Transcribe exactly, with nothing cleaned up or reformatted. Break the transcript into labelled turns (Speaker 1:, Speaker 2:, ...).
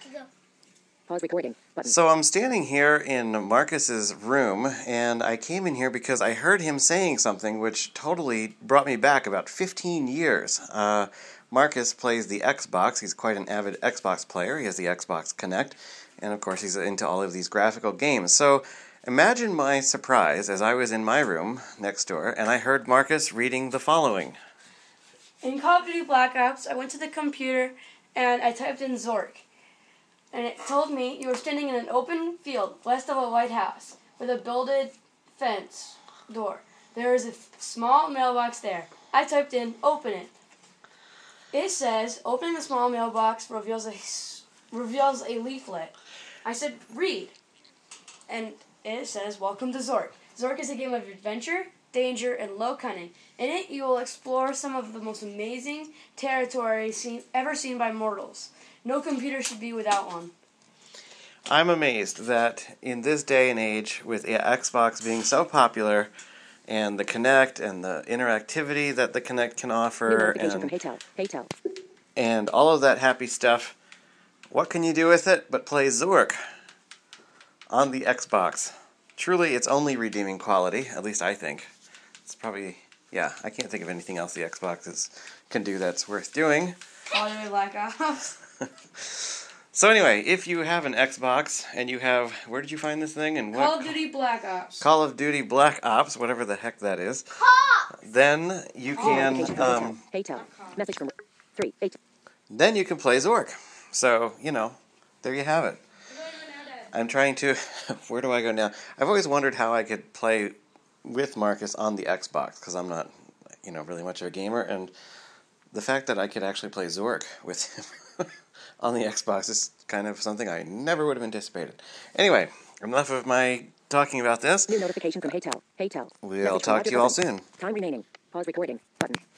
Speaker 1: Go.
Speaker 2: Pause recording button.
Speaker 3: So I'm standing here in Marcus's room, and I came in here because I heard him saying something which totally brought me back about fifteen years. Uh, Marcus plays the Xbox. He's quite an avid Xbox player. He has the Xbox Connect, and of course he's into all of these graphical games. So imagine my surprise as I was in my room next door, and I heard Marcus reading the following.
Speaker 4: In Call of Duty Black Ops, I went to the computer and I typed in Zork. And it told me you were standing in an open field west of a White House with a builded fence door. There is a f- small mailbox there. I typed in, open it. It says, opening the small mailbox reveals a, reveals a leaflet. I said, read. And it says, welcome to Zork. Zork is a game of adventure, danger, and low cunning. In it, you will explore some of the most amazing territory seen, ever seen by mortals. No computer should be without one.
Speaker 3: I'm amazed that in this day and age, with Xbox being so popular, and the Kinect and the interactivity that the Kinect can
Speaker 2: New
Speaker 3: offer,
Speaker 2: notification
Speaker 3: and,
Speaker 2: from Haytel. Haytel.
Speaker 3: and all of that happy stuff, what can you do with it but play Zork on the Xbox? Truly, it's only redeeming quality, at least I think. It's probably, yeah, I can't think of anything else the Xbox is, can do that's worth doing.
Speaker 4: Call of Duty Black Ops.
Speaker 3: So anyway, if you have an Xbox and you have, where did you find this thing? And what?
Speaker 4: Call of Duty Black Ops.
Speaker 3: Call of Duty Black Ops, whatever the heck that is. Then you
Speaker 2: New
Speaker 3: can,
Speaker 2: notification from
Speaker 3: um,
Speaker 2: Haytel. Haytel. Message from three eight.
Speaker 3: then you can play Zork. So you know, there you have it. I'm trying to. Where do I go now? I've always wondered how I could play with Marcus on the Xbox because I'm not, you know, really much of a gamer, and the fact that I could actually play Zork with him on the Xbox is kind of something I never would have anticipated. Anyway, enough of my talking about this.
Speaker 2: New notification from Haytel. Haytel.
Speaker 3: We'll
Speaker 2: Message from
Speaker 3: talk
Speaker 2: Roger
Speaker 3: to you all
Speaker 2: Button.
Speaker 3: soon.
Speaker 2: Time remaining. Pause recording button.